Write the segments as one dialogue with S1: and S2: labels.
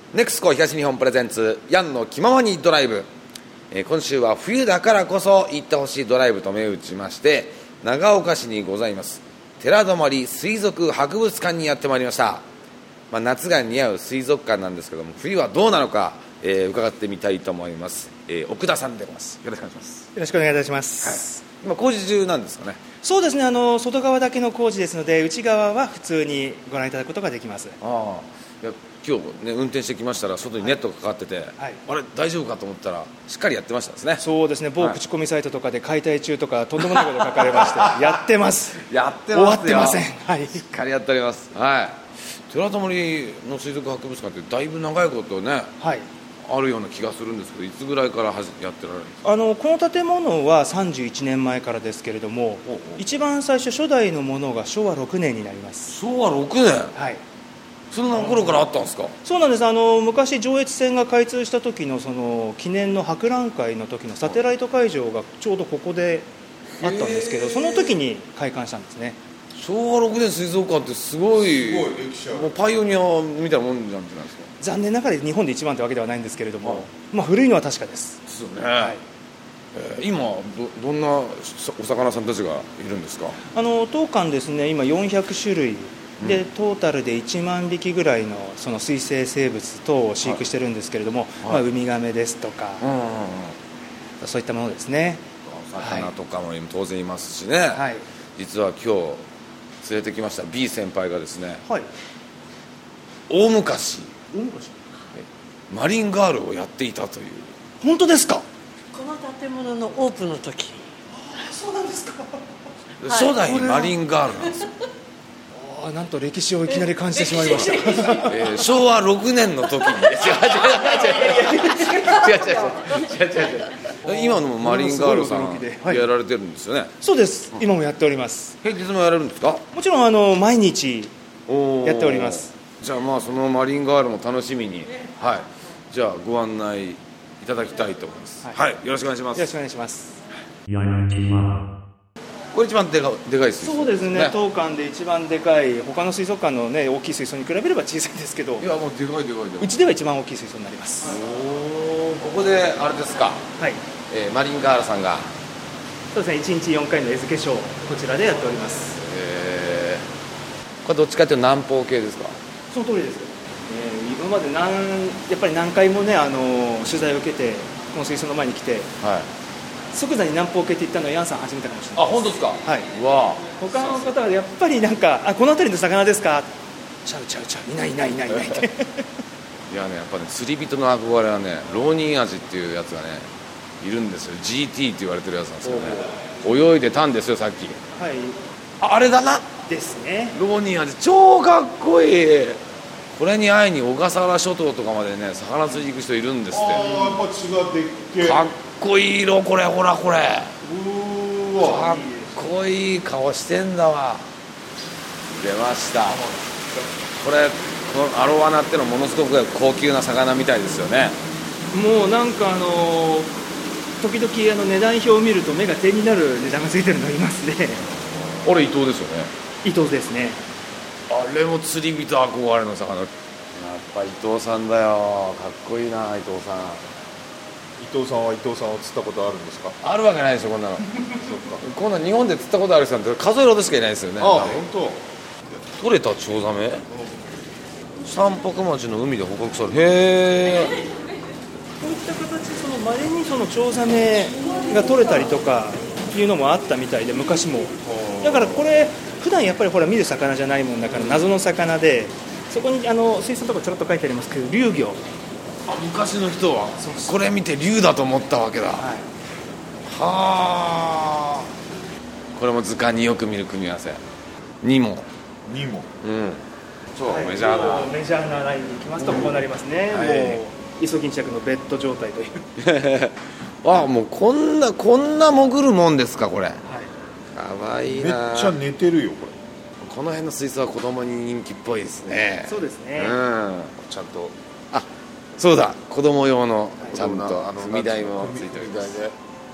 S1: ネクスコ東日本プレゼンツヤンの気ままにドライブ、今週は冬だからこそ行ってほしいドライブと銘打ちまして、長岡市にございます寺泊水族博物館にやってまいりました。夏が似合う水族館なんですけども、冬はどうなのか、伺ってみたいと思います。奥田さんでございます。よろしくお願いします。
S2: よろしくお願いいたします、
S1: 今工事中なんですかね。
S2: そうですね、外側だけの工事ですので、内側は普通にご覧いただくことができます。
S1: いや今日、ね、運転してきましたら外にネットがかかってて、あれ大丈夫かと思ったらしっかりやってましたですね。
S2: そうですね、某口コミサイトとかで解体中とかとんでもないことが書かれましてやってます
S1: やってますよ、
S2: 終わってません、
S1: しっかりやっております。寺泊の水族博物館ってだいぶ長いことね、あるような気がするんですけど、いつぐらいからやってられるんですか。
S2: この建物は31年前からですけれども、一番最初初代のものが昭和6年になります。
S1: 昭和6年。そんな頃からあったんですか。
S2: そうなんです。昔上越線が開通した時のその記念の博覧会の時のサテライト会場がちょうどここであったんですけど、その時に開館したんですね。
S1: 昭和6年水族館ってすごい歴史ある。もうパイオニアみたいなもんじゃないですか。
S2: 残念ながら日本で一番というわけではないんですけれども、古いのは確かです
S1: ですよね。今 どんなお魚さんたちがいるんですか。
S2: 当館ですね、今400種類でトータルで1万匹ぐらいのその水生生物等を飼育してるんですけれども、ウミガメですとか、そういったものですね。
S1: お魚とかも当然いますしね、実は今日連れてきました B 先輩がですね、大昔マリンガールをやっていたという。
S2: 本当ですか。
S3: この建物のオープンの時。
S2: そうなんですか。
S1: 初代マリンガールなんですよ。
S2: なんと歴史をいきなり感じてしまいました。
S1: 昭和6年の時に違う今のマリンガールさんやられてるんですよね。
S2: そうです、今もやっております。
S1: 平日もやれるんですか。
S2: もちろん毎日やっております。
S1: じゃあそのマリンガールも楽しみに、じゃあご案内いただきたいと思います。よろしくお願いします。
S2: よろしくお願いします。
S1: これ一番でかい水槽。
S2: そうですね、当館で一番でかい。他の水族館の大きい水槽に比べれば小さいですけど、
S1: いやもうでかい。
S2: うちでは一番大きい水槽になります。
S1: ここであれですか。マリンガールさんが
S2: そうですね、1日4回の餌付けショー、こちらでやっております。
S1: これどっちかというと南方系ですか。
S2: その通りです。今までやっぱり何回もね、取材を受けてこの水槽の前に来て、即座に南方系って言ったのはヤンさん初めてかもしれないです。
S1: 本当ですか。
S2: 他の方はやっぱりこの辺りの魚ですか、ちゃういないっていやね、
S1: やっぱね、釣り人の憧れはね、ロウニンアジっていうやつがねいるんですよ。 GT って言われてるやつなんですけどね、泳いでたんですよさっき。あれだな
S2: ですね、
S1: ロウニンアジ超かっこいい。これに会いに小笠原諸島とかまでね魚釣り行く人いるんですって。
S4: やっぱ血がでっけえ。
S1: かっこいい色。これほらこれかっこいい顔してんだわ。出ました。これこのアロワナってのものすごく高級な魚みたいですよね。
S2: もう時々値段表を見ると目が点になる値段がついてるのがいますね。
S1: あれ伊藤ですよね。
S2: 伊藤ですね。
S1: あれも釣り人憧れの魚。やっぱ伊藤さんだよ。かっこいいな伊藤さん。
S4: 伊藤さんは伊藤さんを釣ったことあるんですか。
S1: あるわけないでしょこんなの。こんな日本で釣ったことある人なんて数えるほどしかいないですよね。
S4: 本当。
S1: 取れたチョウザメ、三北町の海で捕獲される。へえ。
S2: こういった形、まれにチョウザメが取れたりとかいうのもあったみたいで、昔も。だからこれ普段やっぱり見る魚じゃないもんだから謎の魚で、そこに水槽とかちょろっと書いてありますけど、竜魚。
S1: 昔の人はこれ見て竜だと思ったわけだ。これも図鑑によく見る組み合わせ。ニモ。超メジャ
S2: ーなラインに行きますとこうなりますね。もうイソギンチャクのベッド状態という
S1: もうこんな潜るもんですかこれ。かわいいな。
S4: めっちゃ寝てるよこれ。
S1: この辺の水槽は子供に人気っぽいですね。
S2: そうですね。
S4: ちゃんと
S1: そうだ、子供用のちゃんと踏み台もついております。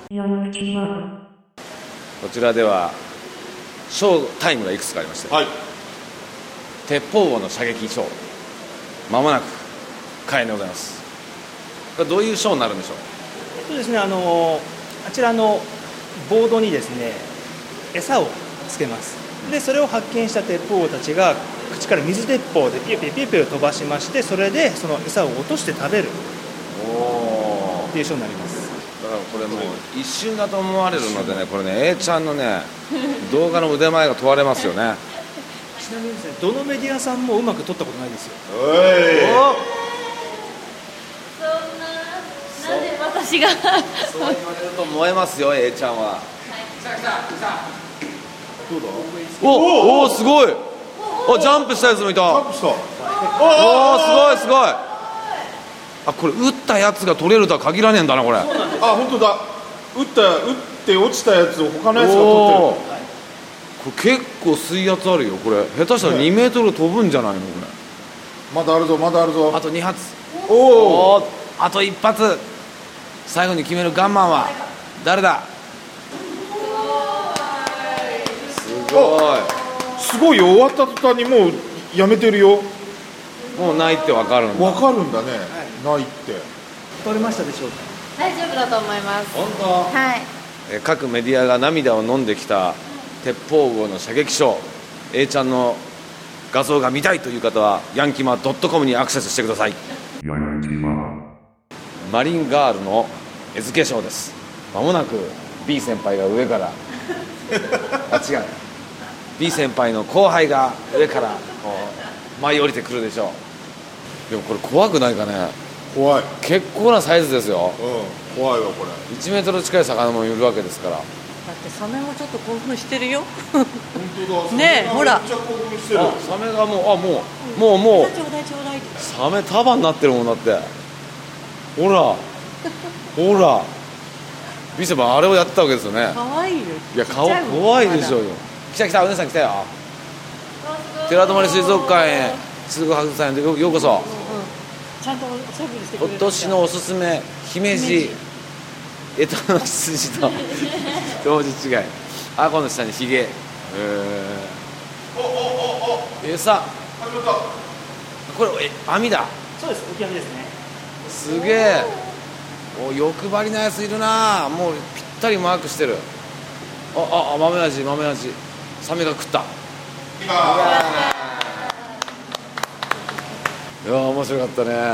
S1: こちらではショータイムがいくつかありまして、鉄砲魚の射撃ショー、まもなく開演でございます。これどういうショーになるんでしょう。
S2: そうですね、あちらのボードにですね餌をつけます。でそれを発見した鉄砲王たちが口から水鉄砲でピュピュピュピュ飛ばしまして、それでその餌を落として食べるっていうショーになります。
S1: だからこれもう一瞬だと思われるのでね、これね A ちゃんのね動画の腕前が問われますよね。
S2: ちなみにですね、どのメディアさんもうまく撮ったことないですよ。
S3: そんな、なんで私が
S1: そう言われると燃えますよ A ちゃんは。
S4: どうだ。
S1: おすごい。ジャンプしたやつもいた。
S4: ジャンプした。
S1: すごいすごい。これ撃ったやつが取れるとは限らねえんだなこれ。
S4: 本当だ。撃って落ちたやつを他のやつが取ってる。
S1: これ結構水圧あるよこれ。下手したら2メートル飛ぶんじゃないのこれ。
S4: まだあるぞまだあるぞ。
S1: あと2発。
S4: お
S1: あと1発。最後に決めるガンマンは誰だ。
S4: すごいよ。終わった途端にもうやめてるよ。
S1: もうないって分かるんだ。
S4: 分かるんだね、ないって。
S2: 撮れましたでしょうか。
S3: 大丈夫だと思います。
S1: 本当。
S3: はい。
S1: 各メディアが涙を飲んできた鉄砲号の射撃ショー、 A ちゃんの画像が見たいという方はヤンキマ .com にアクセスしてください。マリンガールの餌付けショーです。まもなく B 先輩が上から違う B 先輩の後輩が上からこう舞い降りてくるでしょう。でもこれ怖くないかね。
S4: 怖い。
S1: 結構なサイズですよ。
S4: 怖いわこれ。
S1: 1メートル近い魚もいるわけですから。
S3: だってサメもちょっと興奮してるよ。
S4: 本当だ。
S3: ねえほら。
S4: めっちゃ興奮してる。
S1: サメがもう
S3: ちょうだいちょうだい。
S1: サメ束になってるもんだって。ほら B 先輩あれをやってたわけですよね。
S3: 可愛いよ。
S1: いや顔怖いでしょうよ。来たお姉さん来たよ。寺泊水族館へ水族博物館へようこそ。
S3: ちゃんとおしゃべりしてくれる。
S1: 今年のおすすめ姫路干支の羊と同時違い。この下にヒゲ。餌これ網だ。
S2: そうです、オキアミですね。
S1: すげえ。欲張りなやついるな。もうぴったりマークしてる。豆味サメが食った。いや面白かったね。いい先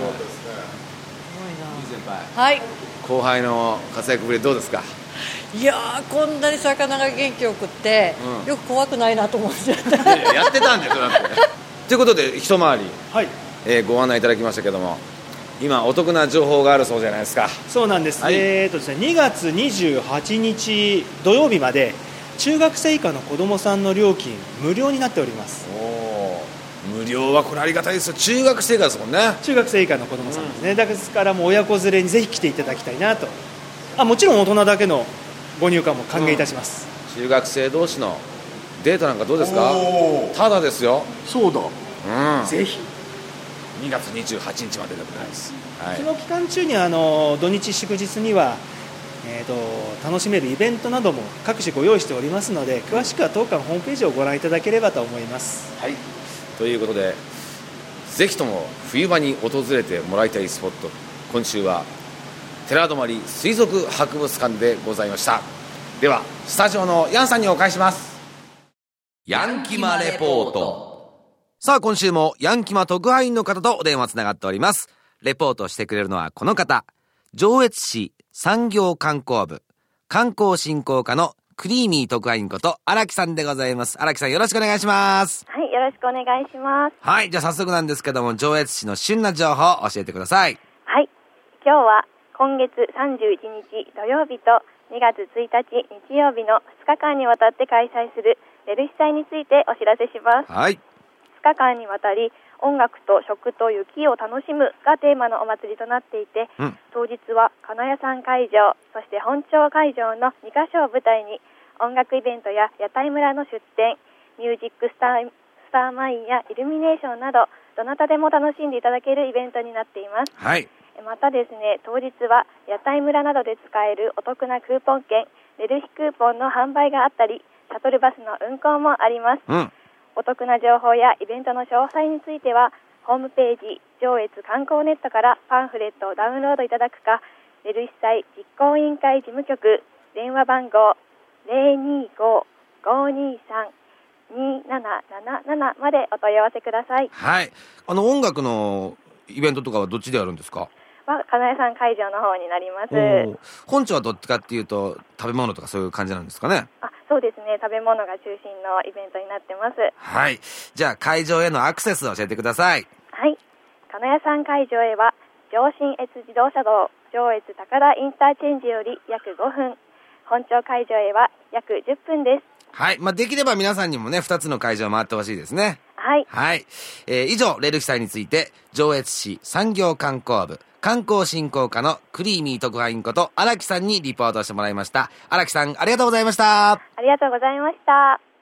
S1: 輩、
S3: はい。
S1: 後輩の活躍ぶりどうですか。
S3: いやー、こんなに魚が元気よくって、よく怖くないなと思っちゃった。
S1: やってたんですよだってということで一回り、
S2: はい、
S1: ご案内いただきましたけども、今お得な情報があるそうじゃないですか。
S2: そうなんです、ですね、2月28日土曜日まで中学生以下の子どもさんの料金無料になっております。
S1: 無料はこれありがたいですよ。中学生以下ですもんね。
S2: 中学生以下の子どもさんですね、ですからもう親子連れにぜひ来ていただきたいなと。もちろん大人だけのご入館も歓迎いたします、
S1: 中学生同士のデートなんかどうですか。ただですよ。
S4: そうだ、
S2: ぜひ
S1: 2月28日まででございます、
S2: その期間中に土日祝日には、楽しめるイベントなども各種ご用意しておりますので、詳しくは当館ホームページをご覧いただければと思います。
S1: ということでぜひとも冬場に訪れてもらいたいスポット、今週は寺泊水族博物館でございました。ではスタジオのヤンさんにお返しします。ヤンキマレポート。さあ今週もヤンキマ特派員の方とお電話つながっております。レポートしてくれるのはこの方、上越市産業観光部観光振興課のクリーミー特派員こと荒木さんでございます。荒木さんよろしくお願いします。
S5: はい、よろしくお願いします。
S1: はい、じゃあ早速なんですけども、上越市の旬な情報を教えてください。
S5: はい、今日は今月31日土曜日と2月1日日曜日の2日間にわたって開催するレルシ祭についてお知らせします。
S1: はい。
S5: 2日間にわたり音楽と食と雪を楽しむがテーマのお祭りとなっていて、当日は金谷山会場、そして本町会場の2カ所を舞台に音楽イベントや屋台村の出店、ミュージックスターマインやイルミネーションなど、どなたでも楽しんでいただけるイベントになっています。
S1: はい。
S5: またですね、当日は屋台村などで使えるお得なクーポン券、レルヒクーポンの販売があったり、シャトルバスの運行もあります。お得な情報やイベントの詳細についてはホームページ上越観光ネットからパンフレットをダウンロードいただくか、レル被災実行委員会事務局電話番号 025-523-2777 までお問い合わせください。
S1: はい。音楽のイベントとかはどっちでやるんですか？
S5: 金谷さん会場の方になります。
S1: 本庁はどっちかっていうと食べ物とかそういう感じなんですかね？
S5: そうですね、食べ物が中心のイベントになってます。
S1: はい。じゃあ会場へのアクセスを教えてください。
S5: はい。金谷さん会場へは上信越自動車道上越高田インターチェンジより約5分、本庁会場へは約10分です。
S1: はい。できれば皆さんにもね、2つの会場を回ってほしいですね。
S5: はい。
S1: はい。以上、レル被災について、上越市産業観光部、観光振興課のクリーミー特派員こと荒木さんにリポートしてもらいました。荒木さん、ありがとうございました。
S5: ありがとうございました。